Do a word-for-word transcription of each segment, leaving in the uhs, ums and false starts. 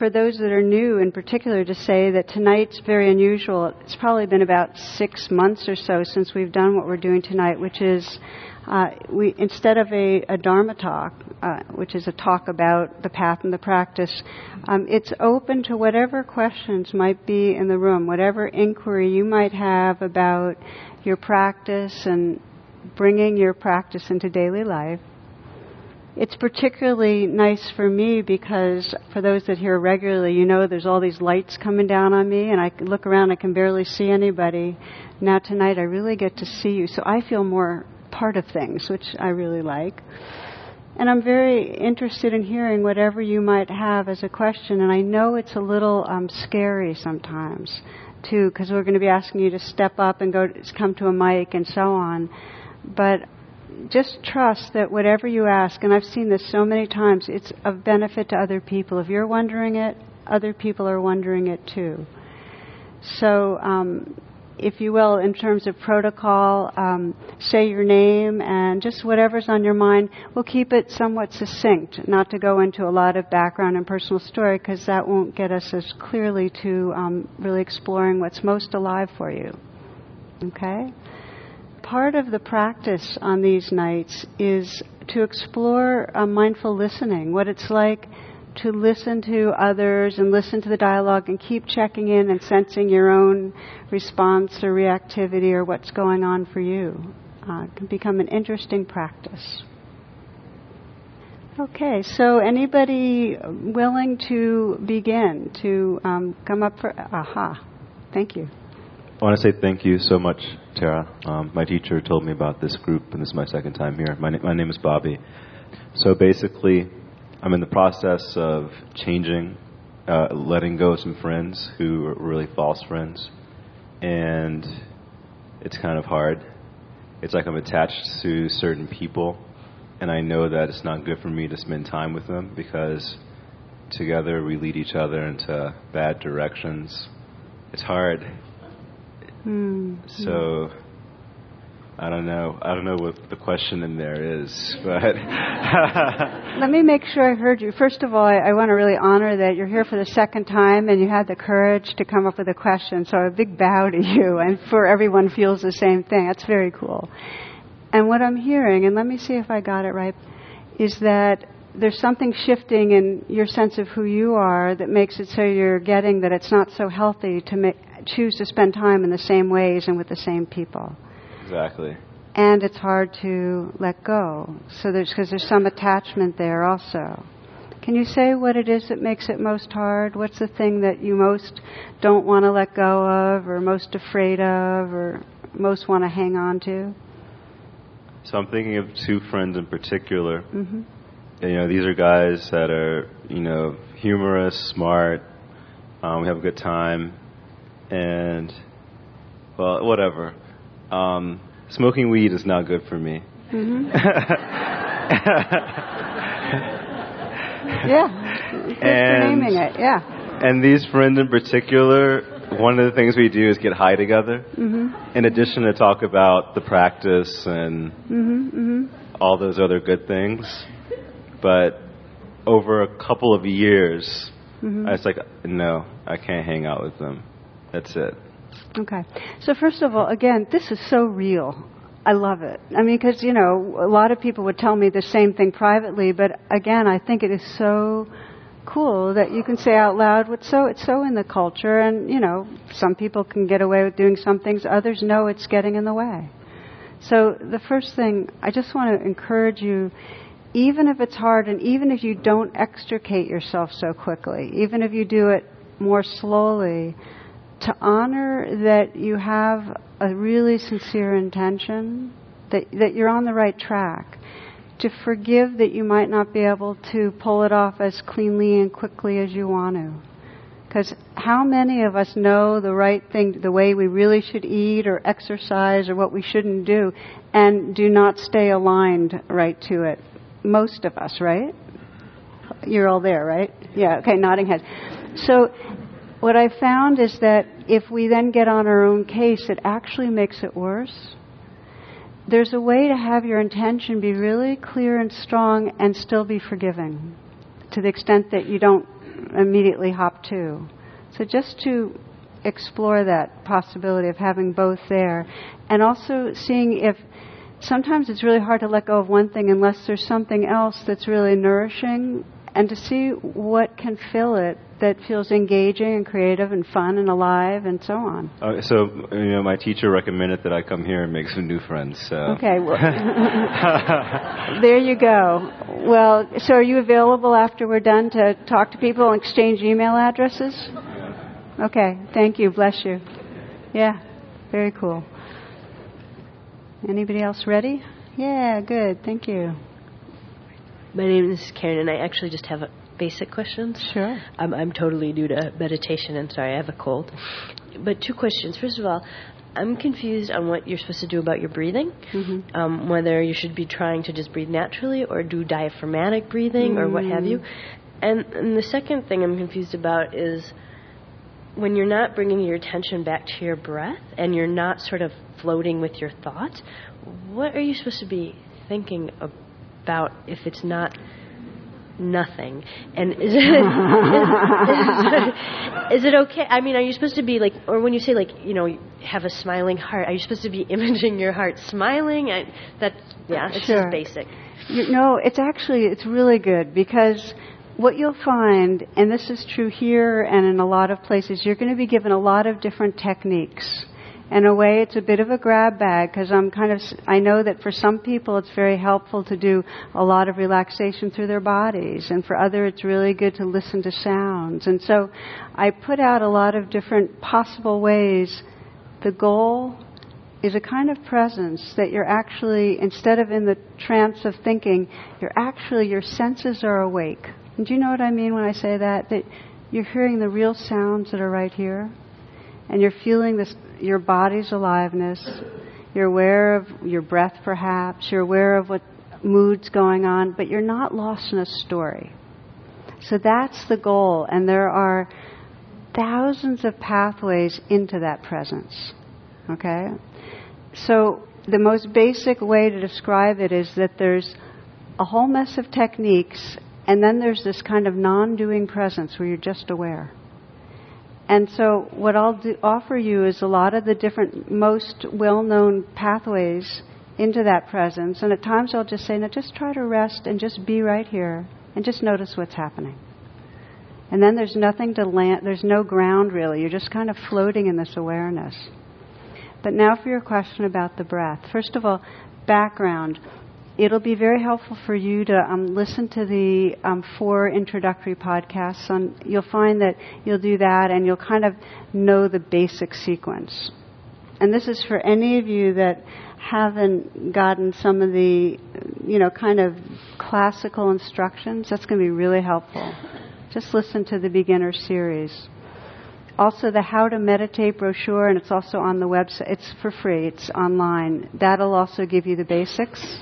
for those that are new in particular to say that tonight's very unusual. It's probably been about six months or so since we've done what we're doing tonight, which is uh, we instead of a, a Dharma talk, uh, which is a talk about the path and the practice, um, it's open to whatever questions might be in the room, whatever inquiry you might have about your practice and bringing your practice into daily life. It's particularly nice for me because for those that hear regularly, you know there's all these lights coming down on me and I can look around, I can barely see anybody. Now tonight I really get to see you, so I feel more part of things, which I really like. And I'm very interested in hearing whatever you might have as a question, and I know it's a little um, scary sometimes too, because we're going to be asking you to step up and go to, come to a mic and so on. But just trust that whatever you ask, and I've seen this so many times, it's of benefit to other people. If you're wondering it, other people are wondering it too. So, um, if you will, in terms of protocol, um, say your name and just whatever's on your mind. We'll keep it somewhat succinct, not to go into a lot of background and personal story, because that won't get us as clearly to um, really exploring what's most alive for you. Okay? Part of the practice on these nights is to explore uh, mindful listening, what it's like to listen to others and listen to the dialogue and keep checking in and sensing your own response or reactivity or what's going on for you. Uh, it can become an interesting practice. Okay, so anybody willing to begin, to um, come up for... Aha, thank you. I want to say thank you so much, Tara. Um, my teacher told me about this group, and this is my second time here. My, na- my name is Bobby. So basically, I'm in the process of changing, uh, letting go of some friends who are really false friends. And it's kind of hard. It's like I'm attached to certain people, and I know that it's not good for me to spend time with them because together we lead each other into bad directions. It's hard. Mm. So, I don't know. I don't know what the question in there is, but... Let me make sure I heard you. First of all, I, I want to really honor that you're here for the second time and you had the courage to come up with a question. So a big bow to you, and for everyone feels the same thing. That's very cool. And what I'm hearing, and let me see if I got it right, is that there's something shifting in your sense of who you are that makes it so you're getting that it's not so healthy to make, choose to spend time in the same ways and with the same people. Exactly. And it's hard to let go. So there's, because there's some attachment there also. Can you say what it is that makes it most hard? What's the thing that you most don't want to let go of, or most afraid of, or most want to hang on to? So I'm thinking of two friends in particular. Mm-hmm. And, you know, these are guys that are, you know, humorous, smart. Um, we have a good time. And, well, whatever. Um, smoking weed is not good for me. Mm-hmm. Yeah. Thanks for naming it. Yeah. And these friends in particular, one of the things we do is get high together. Mm-hmm. In addition to talk about the practice and mm-hmm, mm-hmm. all those other good things. But over a couple of years, mm-hmm. I was like, no, I can't hang out with them. That's it. Okay. So first of all, again, this is so real. I love it. I mean, because, you know, a lot of people would tell me the same thing privately, but again, I think it is so cool that you can say out loud what's so, it's so in the culture, and, you know, some people can get away with doing some things, others know it's getting in the way. So the first thing, I just want to encourage you, even if it's hard, and even if you don't extricate yourself so quickly, even if you do it more slowly, to honor that you have a really sincere intention, that that you're on the right track, to forgive that you might not be able to pull it off as cleanly and quickly as you want to. Because how many of us know the right thing, the way we really should eat or exercise or what we shouldn't do, and do not stay aligned right to it? Most of us, right? You're all there, right? Yeah, okay, nodding heads. So what I found is that if we then get on our own case, it actually makes it worse. There's a way to have your intention be really clear and strong and still be forgiving, to the extent that you don't immediately hop to. So just to explore that possibility of having both there, and also seeing if sometimes it's really hard to let go of one thing unless there's something else that's really nourishing, and to see what can fill it that feels engaging and creative and fun and alive and so on. Uh, so, you know, my teacher recommended that I come here and make some new friends. So. Okay, well, there you go. Well, so are you available after we're done to talk to people and exchange email addresses? Okay, thank you. Bless you. Yeah, very cool. Anybody else ready? Yeah, good. Thank you. My name is Karen, and I actually just have a basic questions. Sure. Um, I'm totally new to meditation, and sorry, I have a cold. But two questions. First of all, I'm confused on what you're supposed to do about your breathing, mm-hmm. um, whether you should be trying to just breathe naturally or do diaphragmatic breathing mm. or what have you. And, and the second thing I'm confused about is when you're not bringing your attention back to your breath and you're not sort of floating with your thoughts, what are you supposed to be thinking about if it's not nothing? And is it, is, is it okay? I mean, are you supposed to be like, or when you say like, you know, have a smiling heart, are you supposed to be imaging your heart smiling? I, that, yeah, it's sure. just basic. You know, it's actually, it's really good because what you'll find, and this is true here and in a lot of places, you're going to be given a lot of different techniques. In a way, it's a bit of a grab bag because I'm kind of, I know that for some people it's very helpful to do a lot of relaxation through their bodies, and for others it's really good to listen to sounds. And so I put out a lot of different possible ways. The goal is a kind of presence that you're actually, instead of in the trance of thinking, you're actually, your senses are awake. And do you know what I mean when I say that? That you're hearing the real sounds that are right here. And you're feeling this, your body's aliveness. You're aware of your breath, perhaps. You're aware of what mood's going on, but you're not lost in a story. So that's the goal. And there are thousands of pathways into that presence. Okay? So the most basic way to describe it is that there's a whole mess of techniques, and then there's this kind of non-doing presence where you're just aware. And so what I'll do, offer you is a lot of the different, most well-known pathways into that presence. And at times I'll just say, now just try to rest and just be right here and just notice what's happening. And then there's nothing to land, there's no ground really. You're just kind of floating in this awareness. But now for your question about the breath. First of all, background. It'll be very helpful for you to um, listen to the um, four introductory podcasts. On, you'll find that you'll do that and you'll kind of know the basic sequence. And this is for any of you that haven't gotten some of the, you know, kind of classical instructions. That's going to be really helpful. Just listen to the beginner series. Also, the How to Meditate brochure, and it's also on the website. It's for free. It's online. That'll also give you the basics.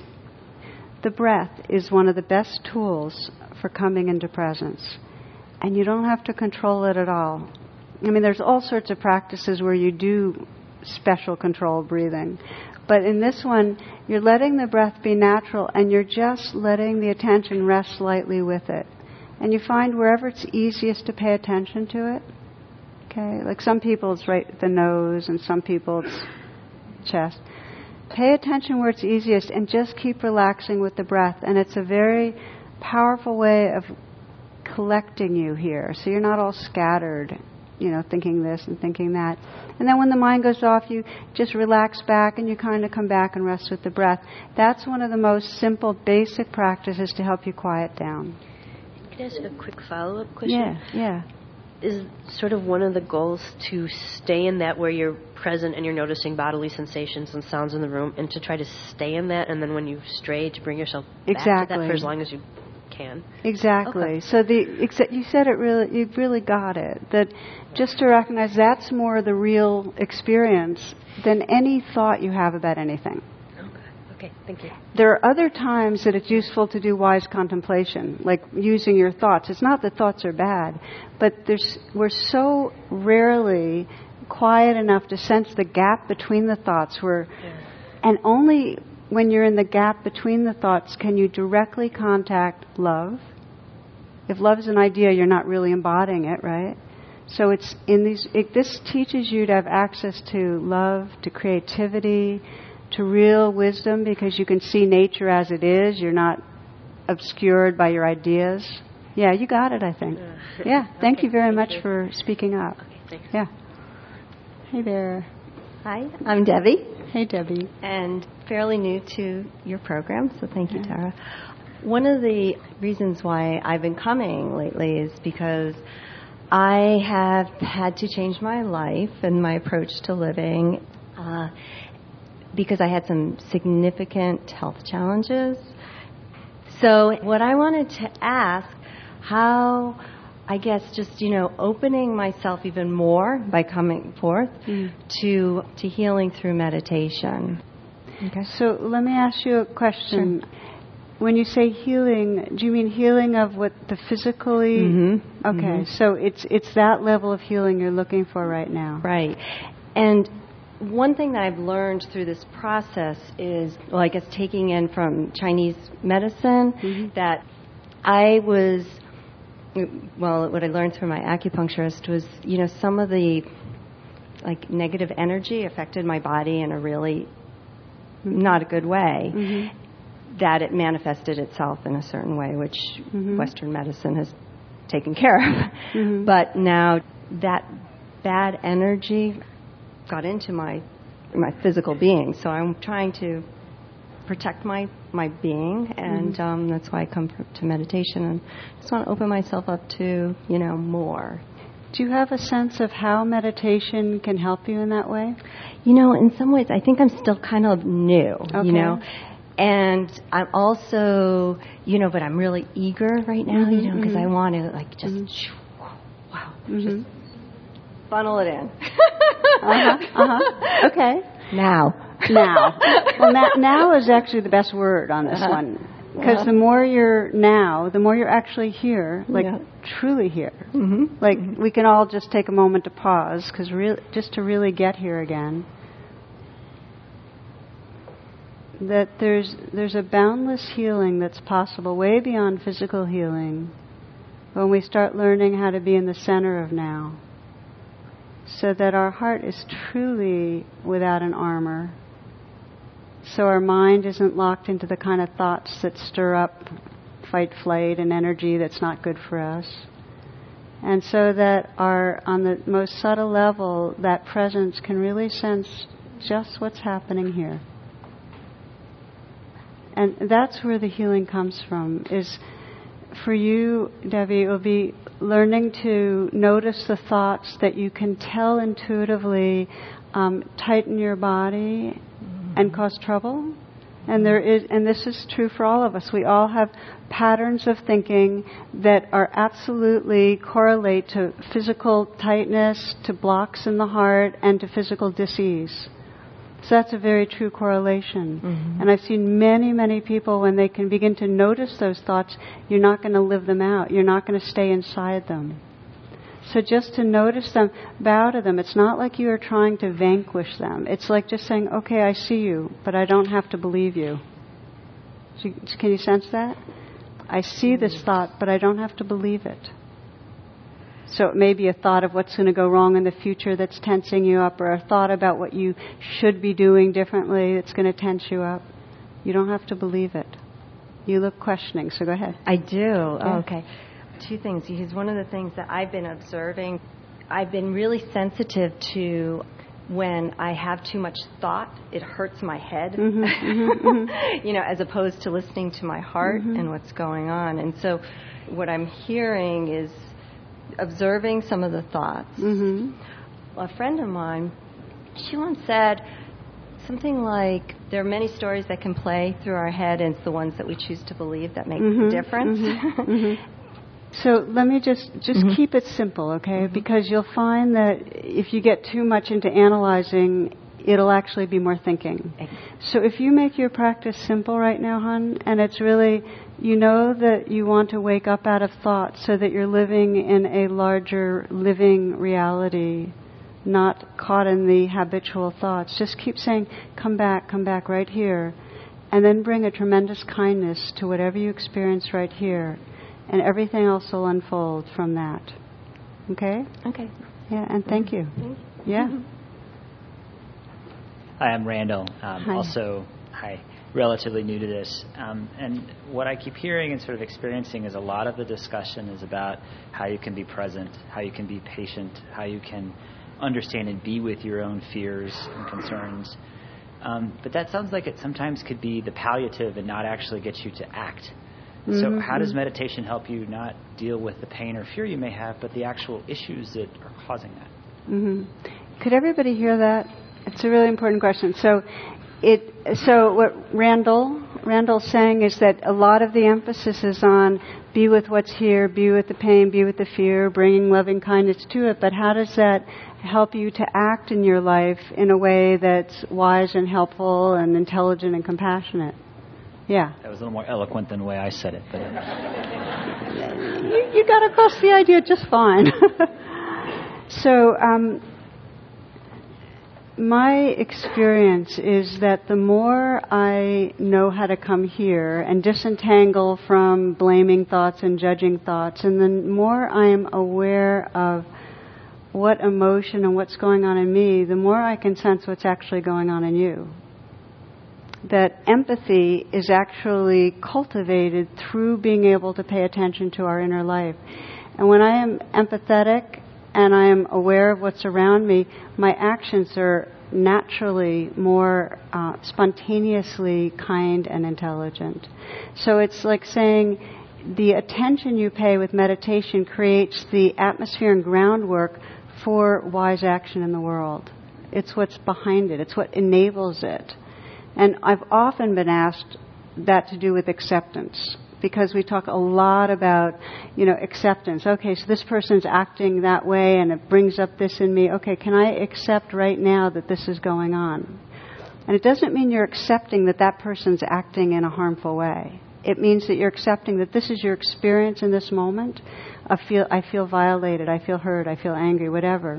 The breath is one of the best tools for coming into presence. And you don't have to control it at all. I mean, there's all sorts of practices where you do special controlled breathing. But in this one, you're letting the breath be natural and you're just letting the attention rest lightly with it. And you find wherever it's easiest to pay attention to it. Okay? Like some people it's right at the nose and some people it's chest. Pay attention where it's easiest and just keep relaxing with the breath. And it's a very powerful way of collecting you here. So you're not all scattered, you know, thinking this and thinking that. And then when the mind goes off, you just relax back and you kind of come back and rest with the breath. That's one of the most simple, basic practices to help you quiet down. Can I ask a quick follow-up question? Yeah, yeah. Is sort of one of the goals to stay in that where you're present and you're noticing bodily sensations and sounds in the room, and to try to stay in that, and then when you stray, to bring yourself back exactly. to that for as long as you can? Exactly. Okay. So the you said it really, you really got it. That just to recognize that's more the real experience than any thought you have about anything. Okay, thank you. There are other times that it's useful to do wise contemplation, like using your thoughts. It's not that thoughts are bad, but there's, we're so rarely quiet enough to sense the gap between the thoughts. We're, yeah. And only when you're in the gap between the thoughts can you directly contact love If love is an idea, you're not really embodying it, right? So it's in these. It, this teaches you to have access to love, to creativity, to real wisdom, because you can see nature as it is. You're not obscured by your ideas. Yeah, you got it, I think. Yeah, thank okay, you very thank much you. for speaking up. Okay, thanks. Yeah. Hey there. Hi, I'm Debbie, Hey, Debbie. and fairly new to your program, so thank you, Tara. One of the reasons why I've been coming lately is because I have had to change my life and my approach to living uh, because I had some significant health challenges. So what I wanted to ask, how, I guess, just, you know, opening myself even more by coming forth Mm. to to healing through meditation. Okay. So let me ask you a question. When you say healing, do you mean healing of what the physically? Mm-hmm. Okay, Mm-hmm. so it's it's that level of healing you're looking for right now. Right. And one thing that I've learned through this process is, well, I guess taking in from Chinese medicine, Mhm. that I was, well, what I learned through my acupuncturist was, you know, some of the, like, negative energy affected my body in a really not a good way, Mhm. that it manifested itself in a certain way, which Mhm. Western medicine has taken care of. Mhm. But now that bad energy got into my my physical being, so I'm trying to protect my my being, and Mhm. um, that's why I come for, to meditation, and just want to open myself up to, you know, more. Do you have a sense of how meditation can help you in that way? You know, in some ways, I think I'm still kind of new, Okay. you know. And I'm also, you know, but I'm really eager right now, Mhm, you know, because mhm. I want to, like, just, Mhm. shoo, wow, Mhm. just funnel it in. Uh-huh, uh-huh. Okay. Now. Now. Well, na- now is actually the best word on this Uh-huh. one. Because Uh-huh. the more you're now, the more you're actually here, like Yeah. truly here. Mm-hmm. Like, we can all just take a moment to pause, because re- just to really get here again. That there's there's a boundless healing that's possible, way beyond physical healing, when we start learning how to be in the center of now. So that our heart is truly without an armor. So our mind isn't locked into the kind of thoughts that stir up fight, flight, and energy that's not good for us. And so that our, on the most subtle level, that presence can really sense just what's happening here. And that's where the healing comes from, is for you, Debbie, it will be learning to notice the thoughts that you can tell intuitively um, tighten your body mm-hmm. and cause trouble. And there is, and this is true for all of us. We all have patterns of thinking that are absolutely correlate to physical tightness, to blocks in the heart, and to physical dis-ease. So that's a very true correlation. Mm-hmm. And I've seen many, many people, when they can begin to notice those thoughts, you're not going to live them out. You're not going to stay inside them. So just to notice them, bow to them. It's not like you are trying to vanquish them. It's like just saying, okay, I see you, but I don't have to believe you. So, can you sense that? I see this thought, but I don't have to believe it. So it may be a thought of what's going to go wrong in the future that's tensing you up, or a thought about what you should be doing differently that's going to tense you up. You don't have to believe it. You look questioning, so go ahead. I do. Yeah. Oh, okay. Two things. Because one of the things that I've been observing, I've been really sensitive to when I have too much thought, it hurts my head, mm-hmm, mm-hmm, mm-hmm. you know, as opposed to listening to my heart mm-hmm. and what's going on. And so what I'm hearing is observing some of the thoughts. Mm-hmm. A friend of mine, she once said something like, there are many stories that can play through our head, and it's the ones that we choose to believe that make mm-hmm. the difference. Mm-hmm. Mm-hmm. So let me just, just mm-hmm. keep it simple, okay? Mm-hmm. Because you'll find that if you get too much into analyzing, it'll actually be more thinking. Okay. So if you make your practice simple right now, hon, and it's really, you know that you want to wake up out of thought so that you're living in a larger living reality, not caught in the habitual thoughts. Just keep saying, come back, come back right here. And then bring a tremendous kindness to whatever you experience right here. and everything else will unfold from that. Okay? Okay. Yeah, and thank you. Thank you. Yeah. Hi, I'm Randall. Um, Hi. Also, hi, relatively new to this. Um, and what I keep hearing and sort of experiencing is a lot of the discussion is about how you can be present, how you can be patient, how you can understand and be with your own fears and concerns. Um, but that sounds like it sometimes could be the palliative and not actually get you to act. Mm-hmm. So how does meditation help you not deal with the pain or fear you may have, but the actual issues that are causing that? Mm-hmm. Could everybody hear that? It's a really important question. So, it. So what Randall Randall's saying is that a lot of the emphasis is on be with what's here, be with the pain, be with the fear, bringing loving kindness to it. But how does that help you to act in your life in a way that's wise and helpful and intelligent and compassionate? Yeah. That was a little more eloquent than the way I said it. But you, you got across the idea just fine. So, um, my experience is that the more I know how to come here and disentangle from blaming thoughts and judging thoughts, and the more I'm aware of what emotion and what's going on in me, the more I can sense what's actually going on in you. That empathy is actually cultivated through being able to pay attention to our inner life. And when I am empathetic and I am aware of what's around me, my actions are naturally more uh, spontaneously kind and intelligent. So it's like saying the attention you pay with meditation creates the atmosphere and groundwork for wise action in the world. It's what's behind it. It's what enables it. And I've often been asked that to do with acceptance, because we talk a lot about, you know, acceptance. Okay, so this person's acting that way and it brings up this in me. Okay, can I accept right now that this is going on? And it doesn't mean you're accepting that that person's acting in a harmful way. It means that you're accepting that this is your experience in this moment. I feel, I feel violated, I feel hurt, I feel angry, whatever.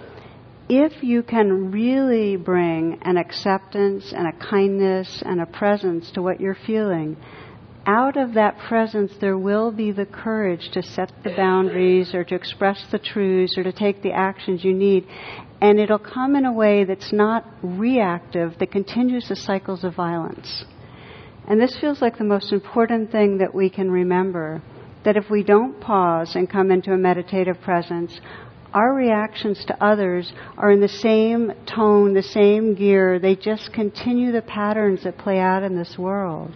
If you can really bring an acceptance and a kindness and a presence to what you're feeling, out of that presence there will be the courage to set the boundaries or to express the truths or to take the actions you need. And it'll come in a way that's not reactive, that continues the cycles of violence. And this feels like the most important thing that we can remember, that if we don't pause and come into a meditative presence, our reactions to others are in the same tone, the same gear. They just continue the patterns that play out in this world.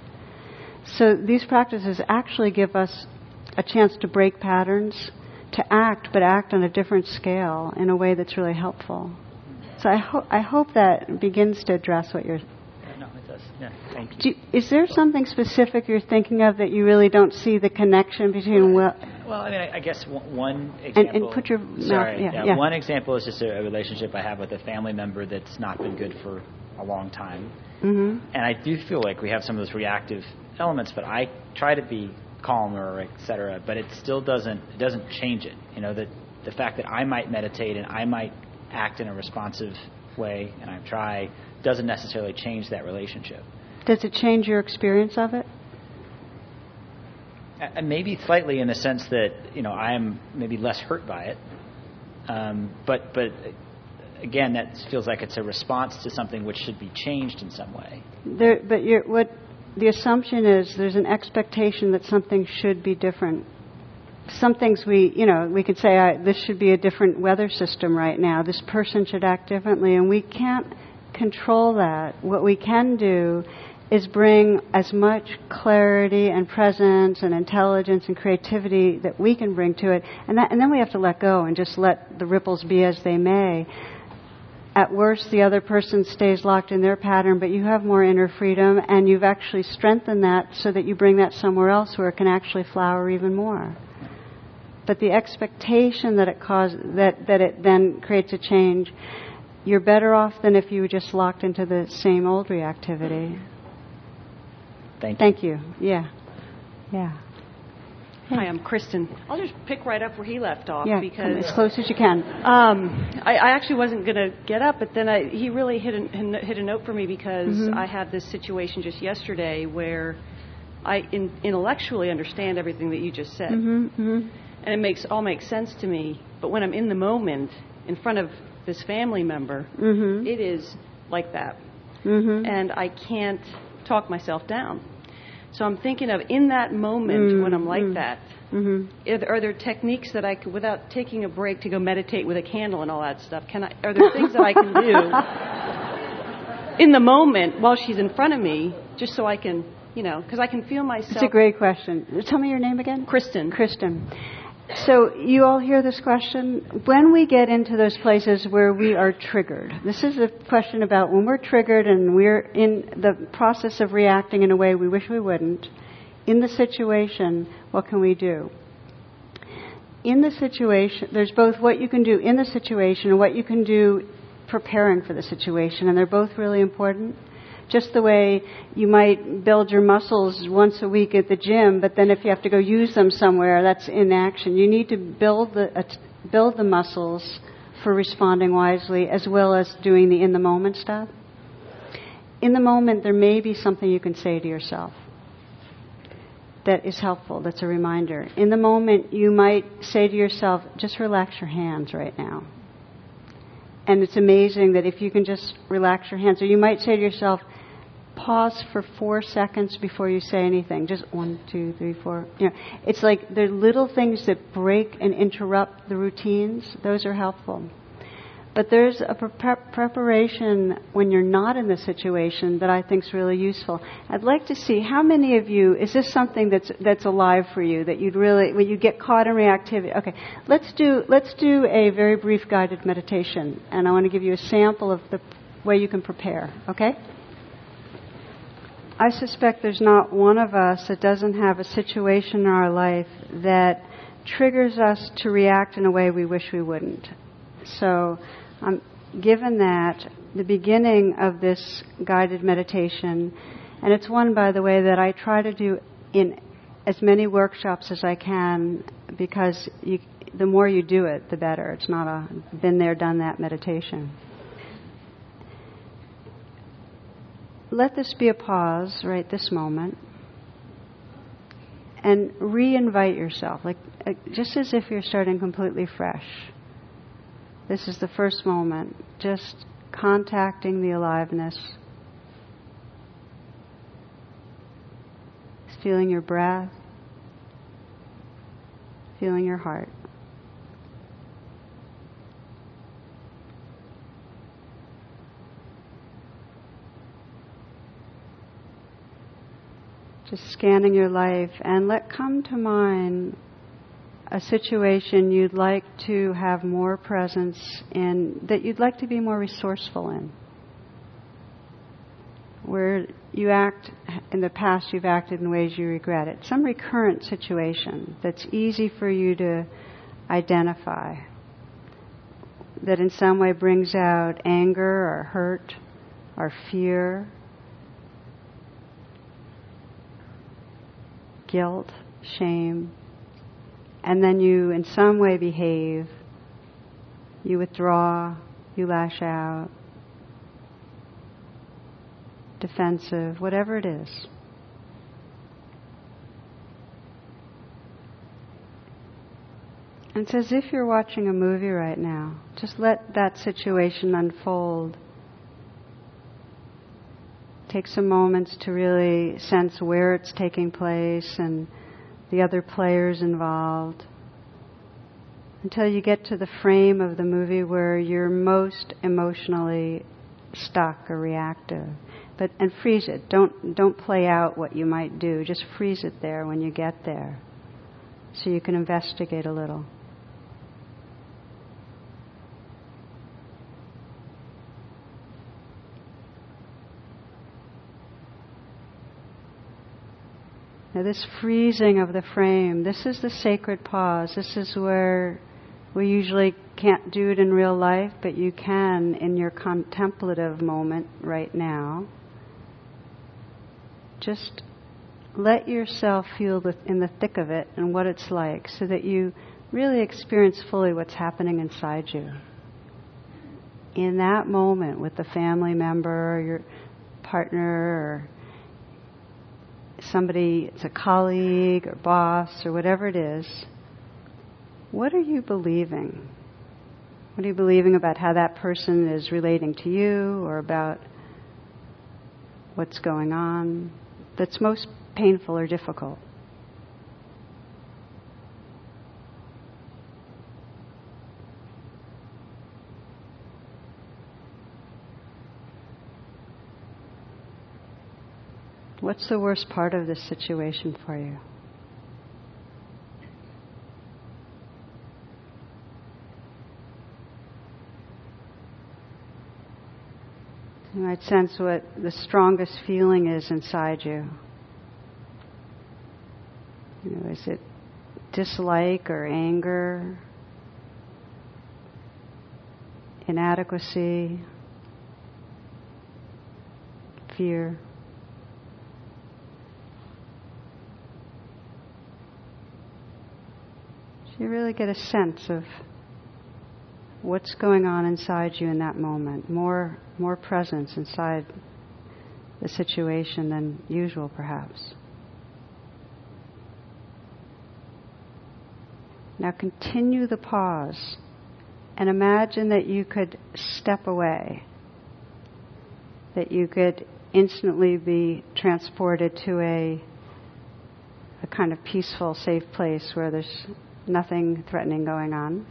So these practices actually give us a chance to break patterns, to act, but act on a different scale in a way that's really helpful. So I, ho- I hope that begins to address what you're... no, it does. Yeah, thank you. Do you, is there something specific you're thinking of that you really don't see the connection between... Well, Well, I mean, I, I guess one, one example... And, and put your mouth... Sorry, Yeah, yeah, yeah. One example is just a, a relationship I have with a family member that's not been good for a long time. Mm-hmm. And I do feel like we have some of those reactive elements, but I try to be calmer, et cetera, but it still doesn't it doesn't change it. You know, that the fact that I might meditate and I might act in a responsive way, and I try, doesn't necessarily change that relationship. Does it change your experience of it? And maybe slightly in the sense that, you know, I am maybe less hurt by it. Um, but, but again, that feels like it's a response to something which should be changed in some way. There, but you're, what the assumption is, there's an expectation that something should be different. Some things we, you know, we could say, I, this should be a different weather system right now. This person should act differently. And we can't control that. What we can do is bring as much clarity and presence and intelligence and creativity that we can bring to it. And, that, and then we have to let go and just let the ripples be as they may. At worst, the other person stays locked in their pattern, but you have more inner freedom, and you've actually strengthened that so that you bring that somewhere else where it can actually flower even more. But the expectation that it cause, that, that it then creates a change, you're better off than if you were just locked into the same old reactivity. Thank you. Thank you. Yeah. Yeah. Hi, I'm Kristen. I'll just pick right up where he left off Yeah, because come as close as you can. um, I, I actually wasn't going to get up, but then I, he really hit a, hit a note for me because Mm-hmm. I had this situation just yesterday where I in, intellectually understand everything that you just said, Mm-hmm, mm-hmm. and it makes all makes sense to me. But when I'm in the moment, in front of this family member, Mm-hmm. it is like that, Mm-hmm. and I can't talk myself down. So I'm thinking of in that moment Mm-hmm. when I'm like that. Mm-hmm. Are there, are there techniques that I could, without taking a break to go meditate with a candle and all that stuff? Can I? Are there things that I can do in the moment while she's in front of me, just so I can, you know, because I can feel myself. It's a great question. Tell me your name again. Kristen. Kristen. So you all hear this question? When we get into those places where we are triggered, this is a question about when we're triggered and we're in the process of reacting in a way we wish we wouldn't. In the situation, what can we do? In the situation, there's both what you can do in the situation and what you can do preparing for the situation, and they're both really important. Just the way you might build your muscles once a week at the gym, but then if you have to go use them somewhere, that's inaction. You need to build the uh, build the muscles for responding wisely, as well as doing the in-the-moment stuff. In the moment, there may be something you can say to yourself that is helpful, that's a reminder. In the moment, you might say to yourself, just relax your hands right now. And it's amazing that if you can just relax your hands, or you might say to yourself, pause for four seconds before you say anything. Just one, two, three, four. You know, it's like there are little things that break and interrupt the routines. Those are helpful. But there's a pre- preparation when you're not in the situation that I think is really useful. I'd like to see how many of you, is this something that's that's alive for you, that you'd really, when you get caught in reactivity? Okay, let's do let's do a very brief guided meditation, and I want to give you a sample of the way you can prepare, okay? I suspect there's not one of us that doesn't have a situation in our life that triggers us to react in a way we wish we wouldn't. So, um, given that, the beginning of this guided meditation, and it's one, by the way, that I try to do in as many workshops as I can, because you, the more you do it, the better. It's not a been there, done that meditation. Let this be a pause right this moment, and re-invite yourself, like uh, just as if you're starting completely fresh. This is the first moment, just contacting the aliveness, feeling your breath, feeling your heart. Just scanning your life, and let come to mind a situation you'd like to have more presence in, that you'd like to be more resourceful in. Where you act, in the past you've acted in ways you regret it. Some recurrent situation that's easy for you to identify, that in some way brings out anger or hurt or fear, guilt, shame, and then you in some way behave, you withdraw, you lash out, defensive, whatever it is. And it's as if you're watching a movie right now. Just let that situation unfold. Take some moments to really sense where it's taking place and the other players involved, until you get to the frame of the movie where you're most emotionally stuck or reactive. But and freeze it. Don't don't play out what you might do. Just freeze it there when you get there, so you can investigate a little. Now this freezing of the frame, this is the sacred pause. This is where we usually can't do it in real life, but you can in your contemplative moment right now. Just let yourself feel the, in the thick of it and what it's like, so that you really experience fully what's happening inside you. In that moment with the family member or your partner or somebody, it's a colleague or boss or whatever it is, what are you believing? What are you believing about how that person is relating to you, or about what's going on that's most painful or difficult? What's the worst part of this situation for you? You might sense what the strongest feeling is inside you. You know, is it dislike or anger, inadequacy, fear? So you really get a sense of what's going on inside you in that moment. More, more presence inside the situation than usual, perhaps. Now continue the pause and imagine that you could step away, that you could instantly be transported to a, a kind of peaceful, safe place where there's nothing threatening going on.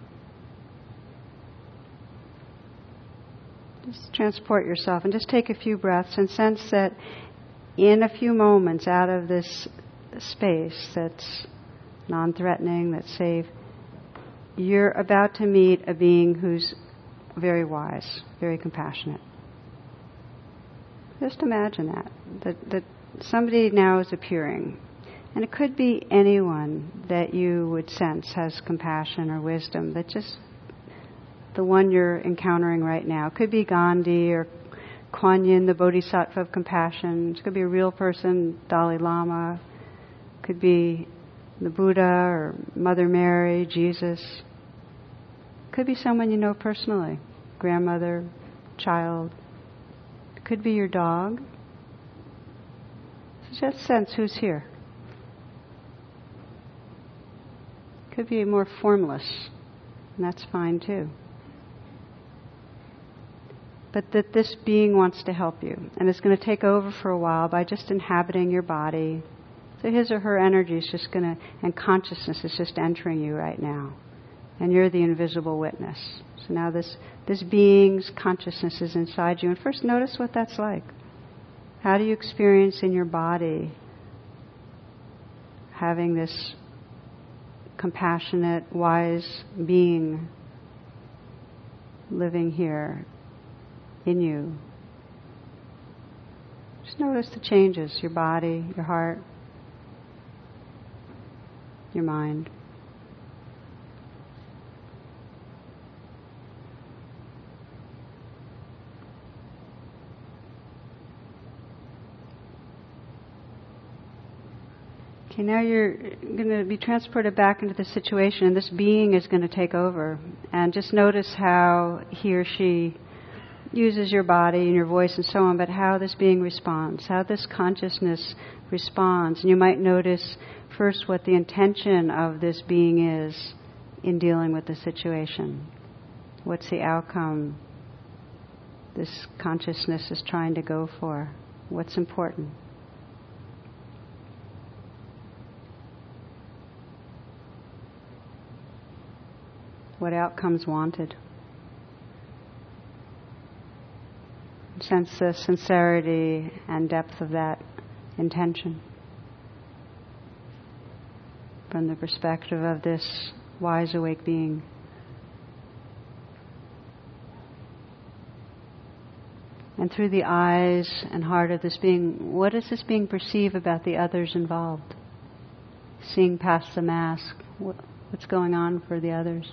Just transport yourself and just take a few breaths and sense that in a few moments out of this space that's non-threatening, that's safe, you're about to meet a being who's very wise, very compassionate. Just imagine that, that, that somebody now is appearing. And it could be anyone that you would sense has compassion or wisdom, that just the one you're encountering right now. It could be Gandhi or Kuan Yin, the Bodhisattva of compassion. It could be a real person, Dalai Lama. It could be the Buddha or Mother Mary, Jesus. It could be someone you know personally, grandmother, child. It could be your dog. So just sense who's here. It could be more formless, and that's fine too. But that this being wants to help you, and it's going to take over for a while by just inhabiting your body. So his or her energy is just going to, and consciousness is just entering you right now. And you're the invisible witness. So now this, this being's consciousness is inside you. And first notice what that's like. How do you experience in your body having this compassionate, wise being living here in you? Just notice the changes, your body, your heart, your mind. Okay, now you're going to be transported back into the situation, and this being is going to take over. And just notice how he or she uses your body and your voice and so on, but how this being responds, how this consciousness responds. And you might notice first what the intention of this being is in dealing with the situation. What's the outcome this consciousness is trying to go for? What's important? What outcomes wanted? Sense the sincerity and depth of that intention from the perspective of this wise, awake being. And through the eyes and heart of this being, what does this being perceive about the others involved? Seeing past the mask, what's going on for the others?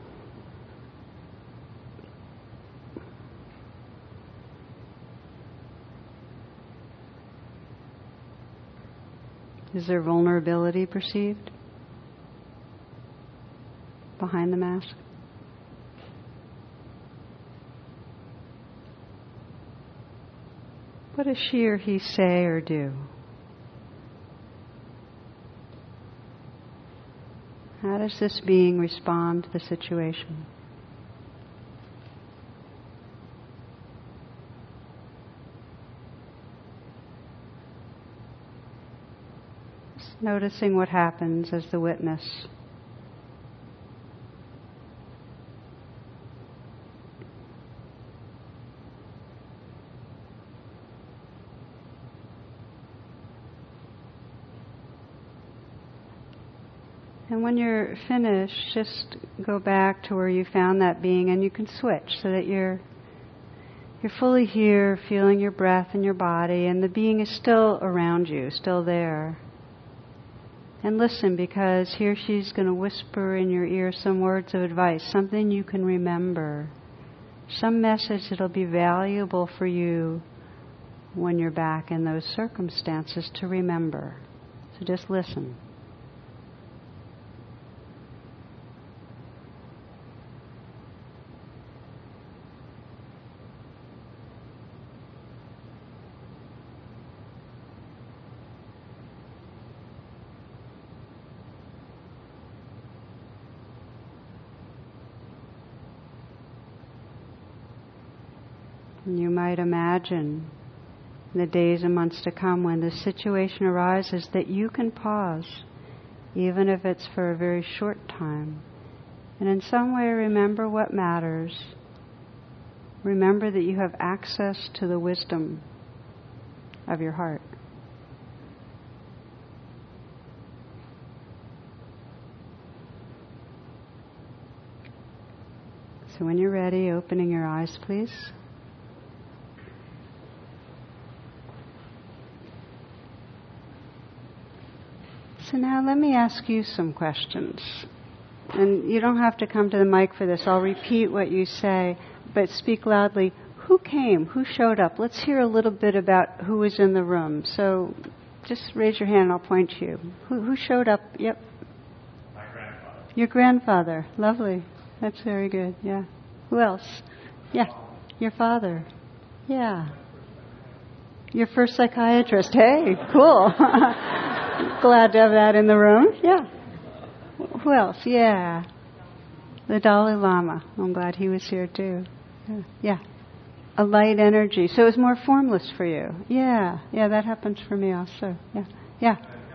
Is there vulnerability perceived behind the mask? What does she or he say or do? How does this being respond to the situation? Just noticing what happens as the witness. And when you're finished, just go back to where you found that being, and you can switch so that you're you're fully here, feeling your breath in your body, and the being is still around you, still there. And listen, because here she's going to whisper in your ear some words of advice, something you can remember, some message that'll be valuable for you when you're back in those circumstances to remember. So just listen. You might imagine in the days and months to come when this situation arises that you can pause, even if it's for a very short time, and in some way remember what matters. Remember that you have access to the wisdom of your heart. So when you're ready, opening your eyes, please. So now let me ask you some questions. And you don't have to come to the mic for this. I'll repeat what you say, but speak loudly. Who came? Who showed up? Let's hear a little bit about who was in the room. So just raise your hand and I'll point to you. Who, who showed up? Yep. My grandfather. Your grandfather. Lovely. That's very good. Yeah. Who else? Yeah. Your father. Yeah. Your first psychiatrist. Hey, cool. Glad to have that in the room. Yeah. Who else? Yeah. The Dalai Lama. I'm glad he was here too. Yeah. Yeah. A light energy. So it was more formless for you. Yeah. Yeah, that happens for me also. Yeah. Yeah.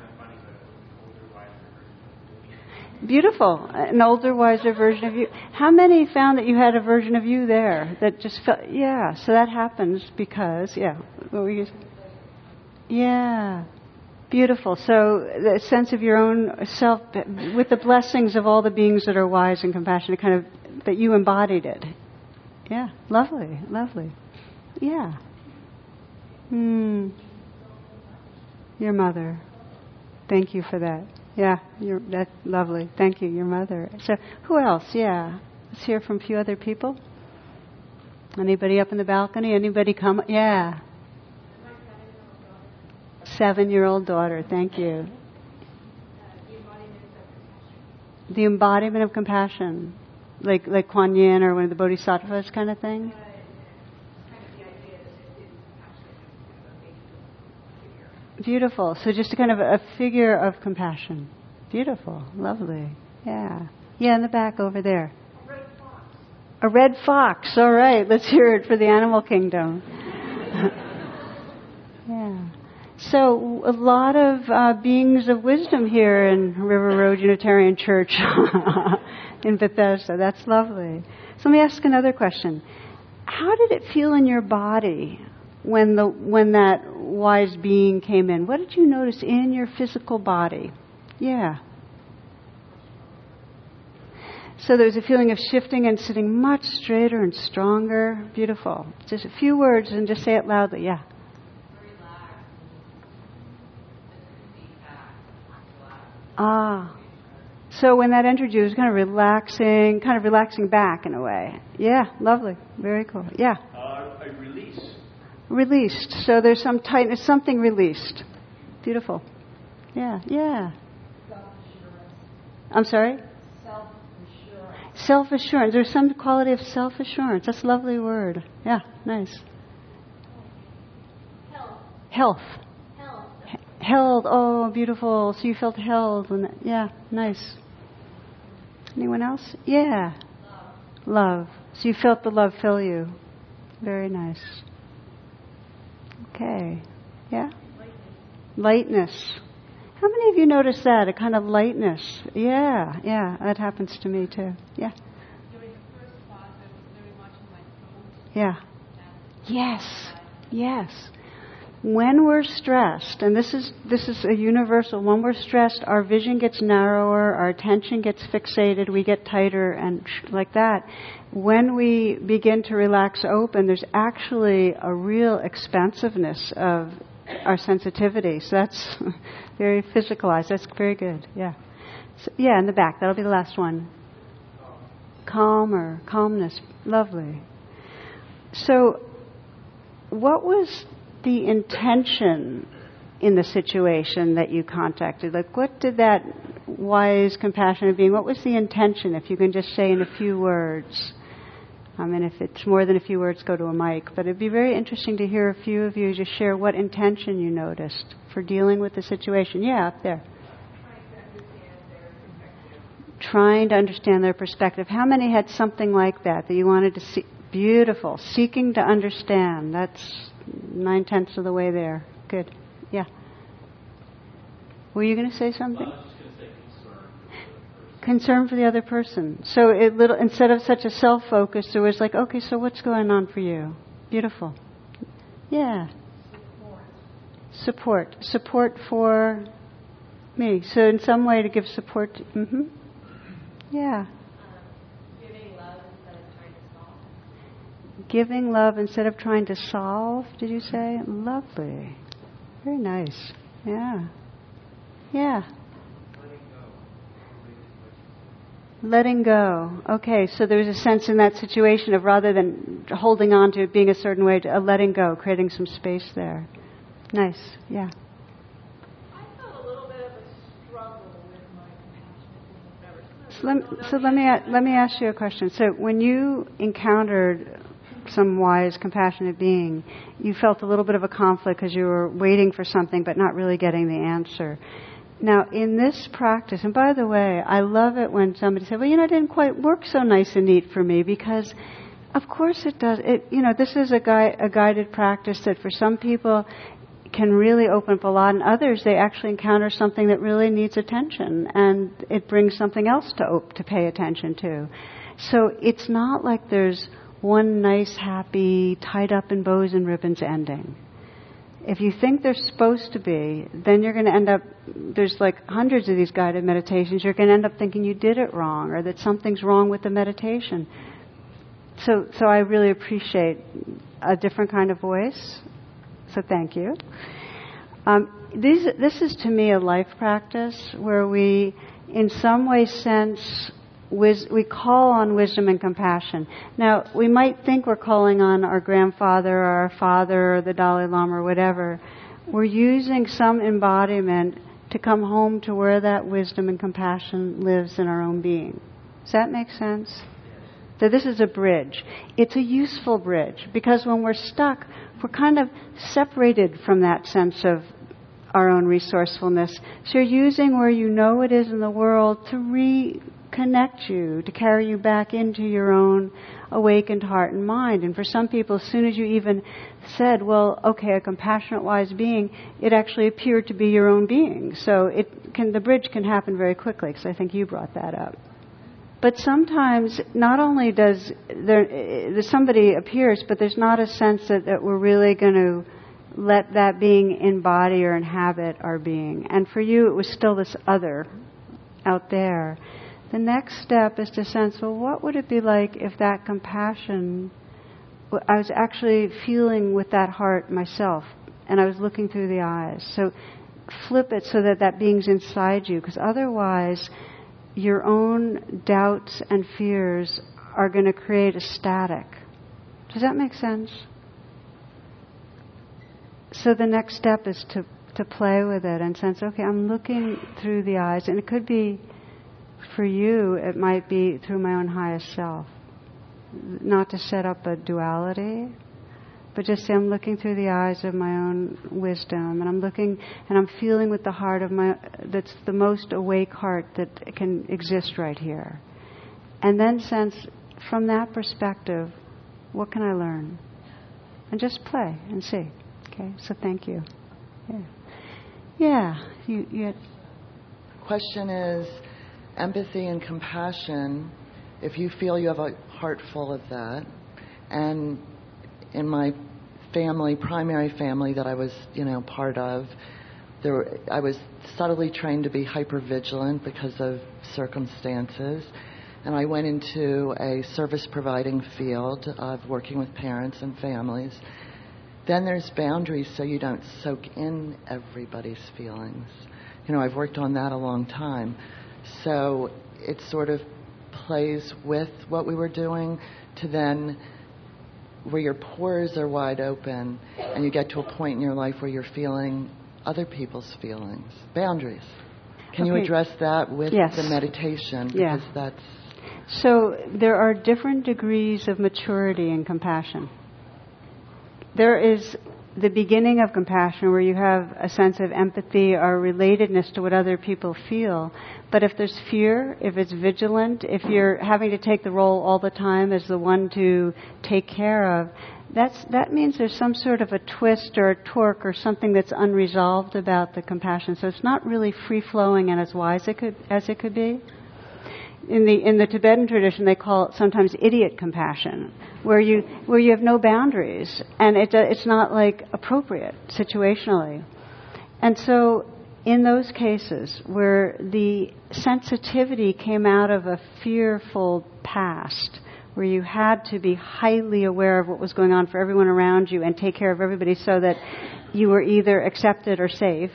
Beautiful. An older, wiser version of you. How many found that you had a version of you there that just felt, yeah, so that happens because, yeah. What were you? Yeah. Beautiful. So the sense of your own self, with the blessings of all the beings that are wise and compassionate, kind of, that you embodied it. Yeah. Lovely. Lovely. Yeah. Hmm. Your mother. Thank you for that. Yeah. You're, that's lovely. Thank you. Your mother. So who else? Yeah. Let's hear from a few other people. Anybody up in the balcony? Anybody come? Yeah. Seven-year-old daughter, thank you. The embodiment of compassion, like like Kuan Yin or one of the Bodhisattvas kind of thing. Beautiful. So just a kind of a figure of compassion. Beautiful, lovely. Yeah, yeah. In the back over there. A red fox. A red fox. All right. Let's hear it for the animal kingdom. Yeah. So a lot of uh, beings of wisdom here in River Road Unitarian Church in Bethesda. That's lovely. So let me ask another question. How did it feel in your body when the when that wise being came in? What did you notice in your physical body? Yeah. So there was a feeling of shifting and sitting much straighter and stronger. Beautiful. Just a few words and just say it loudly. Yeah. Ah. So when that entered you, it was kind of relaxing, kind of relaxing back in a way. Yeah, lovely. Very cool. Yeah. Uh, a release. Released. So there's some tightness, something released. Beautiful. Yeah, yeah. Self-assurance. I'm sorry? Self-assurance. Self-assurance. There's some quality of self-assurance. That's a lovely word. Yeah, nice. Health. Health. Health. Held. Oh, beautiful. So you felt held. When that, yeah, nice. Anyone else? Yeah. Love. Love. So you felt the love fill you. Very nice. Okay. Yeah? Lightness. Lightness. How many of you notice that? A kind of lightness. Yeah, yeah. That happens to me too. Yeah. During the first class, I was very much in my throat. Yeah. Yes. Yes. When we're stressed, and this is this is a universal, when we're stressed, our vision gets narrower, our attention gets fixated, we get tighter and sh- like that. When we begin to relax open, there's actually a real expansiveness of our sensitivity. So that's very physicalized. That's very good. Yeah. So, yeah, in the back. That'll be the last one. Calmer, calmness. Lovely. So, what was the intention in the situation that you contacted? Like, what did that wise, compassionate being, what was the intention, if you can just say in a few words? I mean, if it's more than a few words, go to a mic. But it'd be very interesting to hear a few of you just share what intention you noticed for dealing with the situation. Yeah, up there. Trying to understand their perspective. How many had something like that, that you wanted to see? Beautiful. Seeking to understand. That's nine-tenths of the way there. Good. Yeah. Were you going to say something? Well, I was just going to say concern. Concern for the other person. So it little, instead of such a self-focus, there was like, okay, so what's going on for you? Beautiful. Yeah. Support. Support. Support for me. So in some way to give support. To, mm-hmm. Yeah. Giving love instead of trying to solve, did you say? Lovely. Very nice. Yeah. Yeah. Letting go. Okay, so there's a sense in that situation of rather than holding on to it being a certain way, to a letting go, creating some space there. Nice. Yeah. I felt a little bit of a struggle with my compassion. So let, so let me let me ask you a question. So when you encountered some wise, compassionate being, you felt a little bit of a conflict because you were waiting for something but not really getting the answer. Now, in this practice, and by the way, I love it when somebody said, well, you know, it didn't quite work so nice and neat for me, because of course it does. It, you know, this is a, gui- a guided practice that for some people can really open up a lot, and others, they actually encounter something that really needs attention, and it brings something else to op- to pay attention to. So it's not like there's one nice, happy, tied up in bows and ribbons ending. If you think they're supposed to be, then you're going to end up, there's like hundreds of these guided meditations, you're going to end up thinking you did it wrong or that something's wrong with the meditation. So so I really appreciate a different kind of voice. So thank you. Um, these, this is to me a life practice where we in some way sense Wis- we call on wisdom and compassion. Now, we might think we're calling on our grandfather or our father or the Dalai Lama or whatever. We're using some embodiment to come home to where that wisdom and compassion lives in our own being. Does that make sense? So this is a bridge. It's a useful bridge because when we're stuck, we're kind of separated from that sense of our own resourcefulness. So you're using where you know it is in the world to re- connect you, to carry you back into your own awakened heart and mind. And for some people, as soon as you even said, well, okay, a compassionate, wise being, it actually appeared to be your own being. So it can, the bridge can happen very quickly, because I think you brought that up. But sometimes, not only does there, somebody appears, but there's not a sense that, that we're really going to let that being embody or inhabit our being. And for you, it was still this other out there. The next step is to sense, well, what would it be like if that compassion, I was actually feeling with that heart myself, and I was looking through the eyes. So flip it so that that being's inside you, because otherwise your own doubts and fears are going to create a static. Does that make sense? So the next step is to, to play with it and sense, okay, I'm looking through the eyes, and it could be, for you, it might be through my own highest self. Not to set up a duality, but just say I'm looking through the eyes of my own wisdom, and I'm looking and I'm feeling with the heart of my, that's the most awake heart that can exist right here. and then sense from that perspective, what can I learn? And just play and see. Okay, so thank you. Yeah. Yeah. You, you had... Question is, empathy and compassion, if you feel you have a heart full of that, and in my family, primary family that I was, you know, part of, there were, I was subtly trained to be hypervigilant because of circumstances, and I went into a service-providing field of working with parents and families. Then there's boundaries so you don't soak in everybody's feelings. You know, I've worked on that a long time. So it sort of plays with what we were doing to then where your pores are wide open and you get to a point in your life where you're feeling other people's feelings. Boundaries. Can okay. you address that with yes. the meditation? Because yeah. that's... So there are different degrees of maturity in compassion. There is the beginning of compassion where you have a sense of empathy or relatedness to what other people feel. But if there's fear, if it's vigilant, if you're having to take the role all the time as the one to take care of, that's, that means there's some sort of a twist or a torque or something that's unresolved about the compassion. So it's not really free-flowing and as wise it could, as it could be. In the in the Tibetan tradition, they call it sometimes idiot compassion, where you where you have no boundaries, and it it's not like appropriate situationally. And so, in those cases where the sensitivity came out of a fearful past, where you had to be highly aware of what was going on for everyone around you and take care of everybody so that you were either accepted or safe,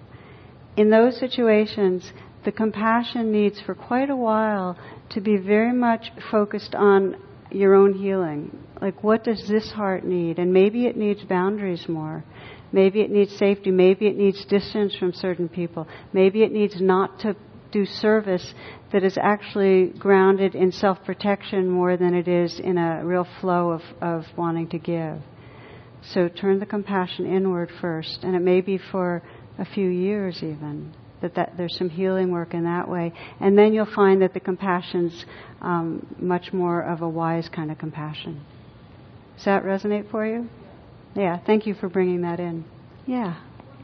in those situations, the compassion needs for quite a while to be very much focused on your own healing. Like, what does this heart need? And maybe it needs boundaries more. Maybe it needs safety. Maybe it needs distance from certain people. Maybe it needs not to do service that is actually grounded in self-protection more than it is in a real flow of, of wanting to give. So turn the compassion inward first. And it may be for a few years even. That, that there's some healing work in that way. And then you'll find that the compassion's um, much more of a wise kind of compassion. Does that resonate for you? Yeah, thank you for bringing that in. Yeah.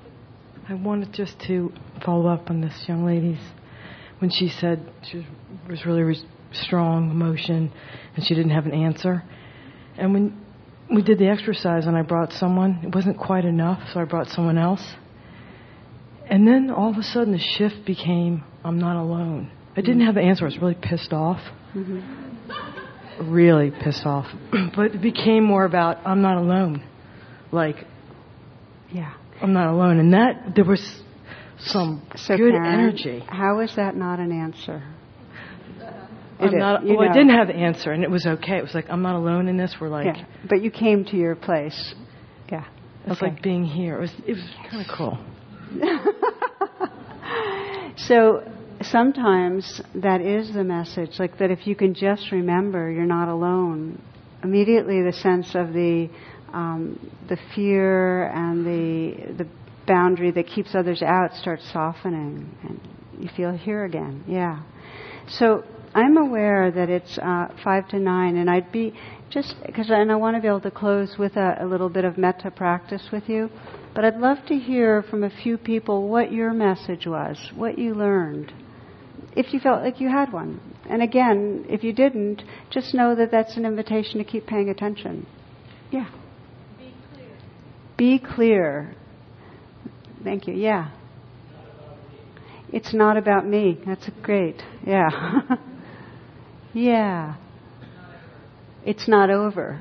I wanted just to follow up on this young lady's, when she said she was really re- strong emotion and she didn't have an answer. And when we did the exercise and I brought someone, it wasn't quite enough, so I brought someone else. And then all of a sudden the shift became, I'm not alone. I didn't have the answer. I was really pissed off. Mm-hmm. Really pissed off. But it became more about, I'm not alone. Like, yeah, I'm not alone. And that, there was some so good Karen, energy. How is that not an answer? I'm it, not, well, know. I didn't have the answer, and it was okay. It was like, I'm not alone in this. We're like... Yeah, but you came to your place. Yeah. It was okay. Like being here. It was, it was kind of cool. So sometimes that is the message, like that if you can just remember you're not alone, immediately the sense of the um, the fear and the the boundary that keeps others out starts softening, and you feel here again. Yeah. So I'm aware that it's uh, five to nine, and I'd be just because, and I want to be able to close with a, a little bit of metta practice with you. But I'd love to hear from a few people what your message was, what you learned, if you felt like you had one. And again, if you didn't, just know that that's an invitation to keep paying attention. Yeah. Be clear. Be clear. Thank you. Yeah. It's not about me. That's great. Yeah. Yeah. It's not over.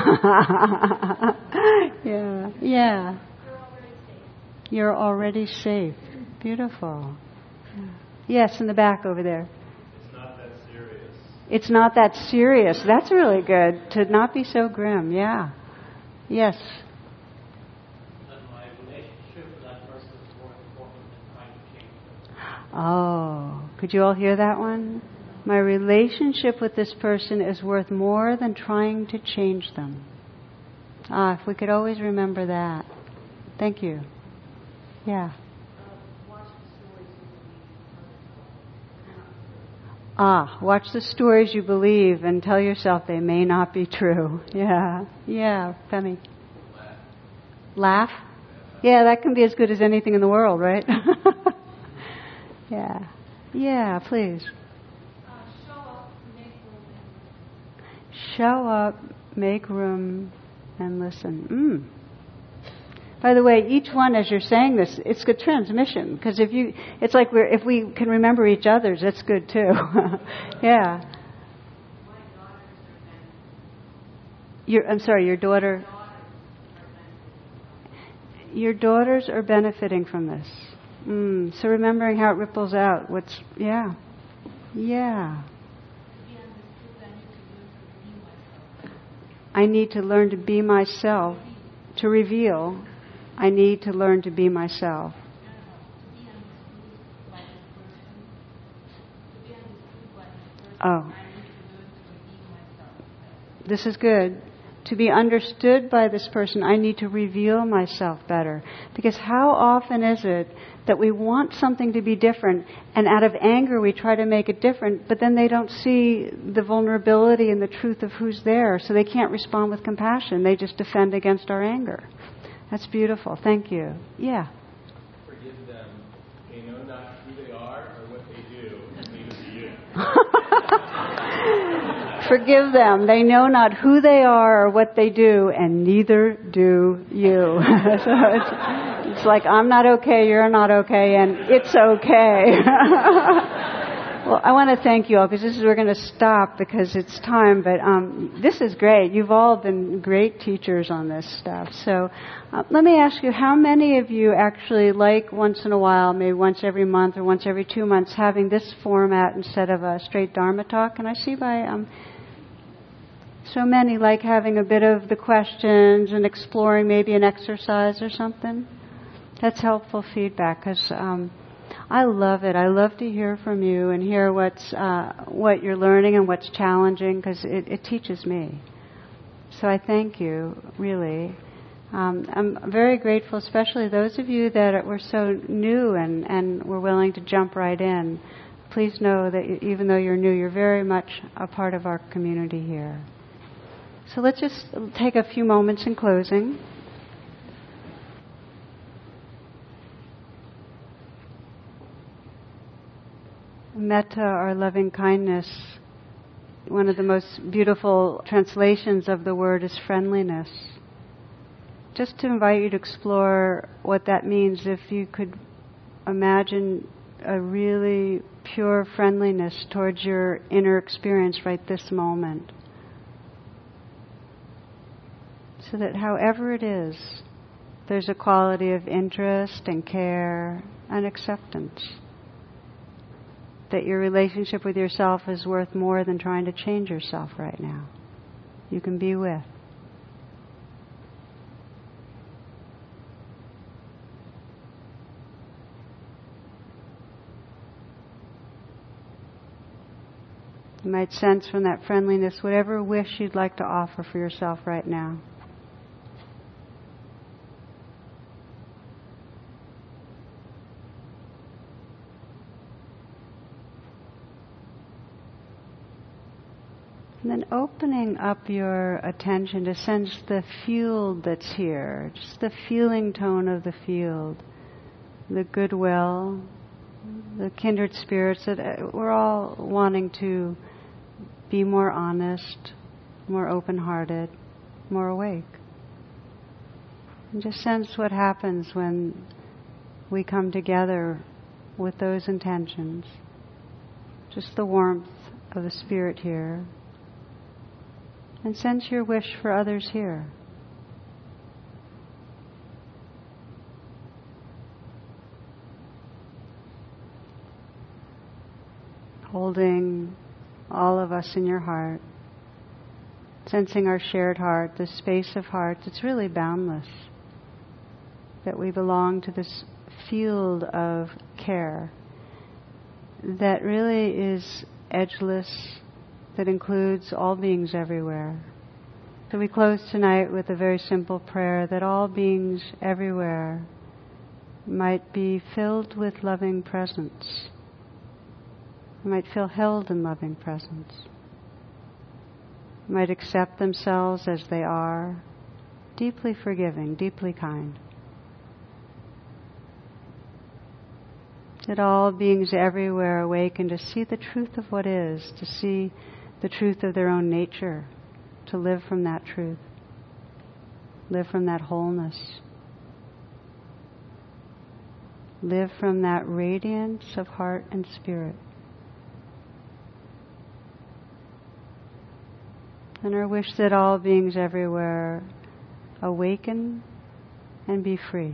Yeah. Yeah. You're already safe. Beautiful. Yes, in the back over there. It's not that serious. It's not that serious. That's really good. To not be so grim. Yeah. Yes. And my relationship with that person is more important than trying to change them. Oh, could you all hear that one? My relationship with this person is worth more than trying to change them. Ah, if we could always remember that. Thank you. Yeah. Ah, watch the stories you believe and tell yourself they may not be true. Yeah, yeah, Femi. Laugh? Yeah, that can be as good as anything in the world, right? Yeah. Yeah, please. Uh, show up, make room. Show up, make room, and listen. Mm. By the way, each one, as you're saying this, it's good transmission. Because if you, it's like we're, if we can remember each other's, that's good too. Yeah. Your, I'm sorry, your daughter. Your daughters are benefiting from this. Mm. So remembering how it ripples out. What's yeah, yeah. I need to learn to be myself. To reveal, I need to learn to be myself. Oh. This is good. To be understood by this person, I need to reveal myself better. Because how often is it that we want something to be different, and out of anger we try to make it different, but then they don't see the vulnerability and the truth of who's there, so they can't respond with compassion. They just defend against our anger. That's beautiful. Thank you. Yeah. Forgive them. They know not who they are or what they do, and neither do you. Forgive them. They know not who they are or what they do, and neither do you. So it's, it's like, I'm not okay, you're not okay, and it's okay. Well, I want to thank you all, because this is, we're going to stop because it's time, but um, this is great. You've all been great teachers on this stuff. So uh, let me ask you, how many of you actually like once in a while, maybe once every month or once every two months, having this format instead of a straight Dharma talk? And I see by um, so many like having a bit of the questions and exploring maybe an exercise or something. That's helpful feedback, because um, I love it. I love to hear from you and hear what's uh, what you're learning and what's challenging, because it, it teaches me. So I thank you, really. Um, I'm very grateful, especially those of you that were so new and, and were willing to jump right in. Please know that even though you're new, you're very much a part of our community here. So let's just take a few moments in closing. Metta, or loving kindness, one of the most beautiful translations of the word is friendliness. Just to invite you to explore what that means, if you could imagine a really pure friendliness towards your inner experience right this moment. So that however it is, there's a quality of interest and care and acceptance. That your relationship with yourself is worth more than trying to change yourself right now. You can be with. You might sense from that friendliness whatever wish you'd like to offer for yourself right now. And then opening up your attention to sense the field that's here, just the feeling tone of the field, the goodwill, the kindred spirits that we're all wanting to be more honest, more open-hearted, more awake. And just sense what happens when we come together with those intentions. Just the warmth of the spirit here. And sense your wish for others here. Holding all of us in your heart. Sensing our shared heart, the space of heart that's really boundless. That we belong to this field of care that really is edgeless, that includes all beings everywhere. So we close tonight with a very simple prayer that all beings everywhere might be filled with loving presence. They might feel held in loving presence. They might accept themselves as they are, deeply forgiving, deeply kind. That all beings everywhere awaken to see the truth of what is, to see the truth of their own nature, to live from that truth, live from that wholeness, live from that radiance of heart and spirit. And our wish that all beings everywhere awaken and be free.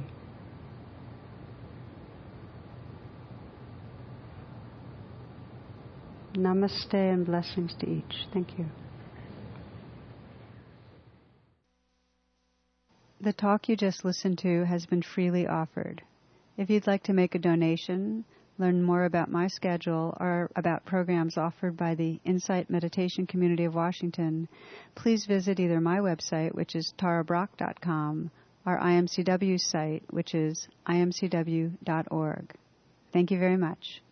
Namaste and blessings to each. Thank you. The talk you just listened to has been freely offered. If you'd like to make a donation, learn more about my schedule, or about programs offered by the Insight Meditation Community of Washington, please visit either my website, which is tara brach dot com, or I M C W's site, which is I M C W dot org. Thank you very much.